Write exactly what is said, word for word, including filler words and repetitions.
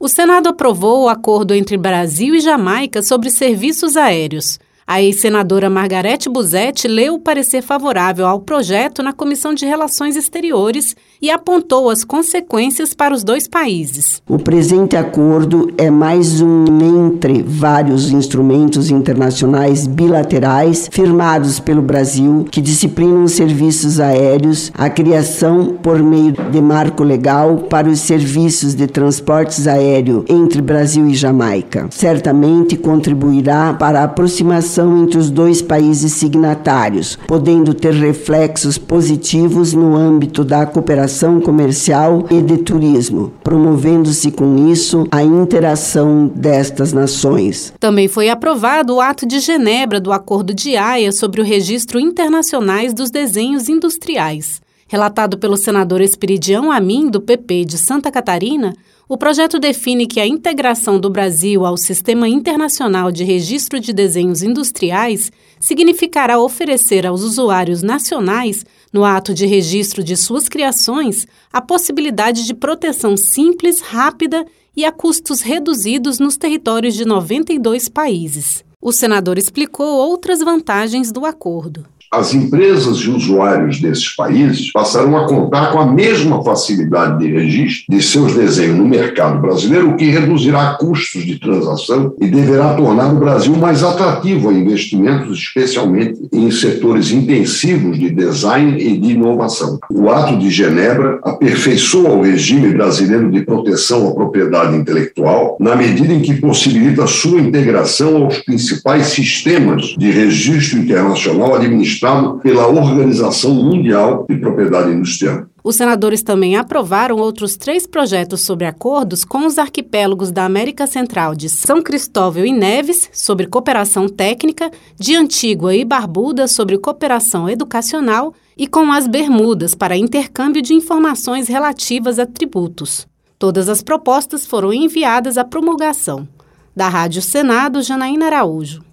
O Senado aprovou o acordo entre Brasil e Jamaica sobre serviços aéreos. A ex-senadora Margareth Buzzetti leu o parecer favorável ao projeto na Comissão de Relações Exteriores e apontou as consequências para os dois países. O presente acordo é mais um entre vários instrumentos internacionais bilaterais firmados pelo Brasil que disciplinam os serviços aéreos, a criação por meio de marco legal para os serviços de transportes aéreo entre Brasil e Jamaica. Certamente contribuirá para a aproximação entre os dois países signatários, podendo ter reflexos positivos no âmbito da cooperação comercial e de turismo, promovendo-se com isso a interação destas nações. Também foi aprovado o Ato de Genebra do Acordo de Haia sobre o Registro Internacionais dos Desenhos Industriais. Relatado pelo senador Esperidião Amin, do P P de Santa Catarina, o projeto define que a integração do Brasil ao Sistema Internacional de Registro de Desenhos Industriais significará oferecer aos usuários nacionais, no ato de registro de suas criações, a possibilidade de proteção simples, rápida e a custos reduzidos nos territórios de noventa e dois países. O senador explicou outras vantagens do acordo. As empresas e usuários desses países passarão a contar com a mesma facilidade de registro de seus desenhos no mercado brasileiro, o que reduzirá custos de transação e deverá tornar o Brasil mais atrativo a investimentos, especialmente em setores intensivos de design e de inovação. O Ato de Genebra aperfeiçoa o regime brasileiro de proteção à propriedade intelectual, na medida em que possibilita sua integração aos principais sistemas de registro internacional administrado pela Organização Mundial de Propriedade Industrial. Os senadores também aprovaram outros três projetos sobre acordos com os arquipélagos da América Central de São Cristóvão e Neves, sobre cooperação técnica, de Antígua e Barbuda, sobre cooperação educacional, e com as Bermudas, para intercâmbio de informações relativas a tributos. Todas as propostas foram enviadas à promulgação. Da Rádio Senado, Janaína Araújo.